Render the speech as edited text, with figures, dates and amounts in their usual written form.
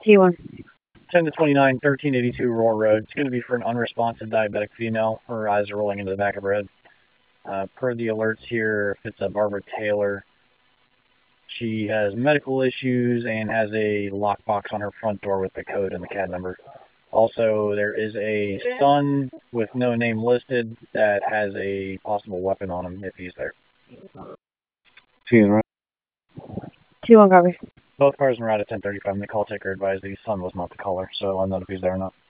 T1. 10 to 29, 1382 Aurora Road. It's going to be for an unresponsive diabetic female. Her eyes are rolling into the back of her head. Per the alerts here, if it's a Barbara Taylor, she has medical issues and has a lockbox on her front door with the code and the CAD number. Also, there is a son with no name listed that has a possible weapon on him if he's there. T1 copy. Both cars en route at 1035. And the call taker advised the son was not the caller, so I'll know if he's there or not.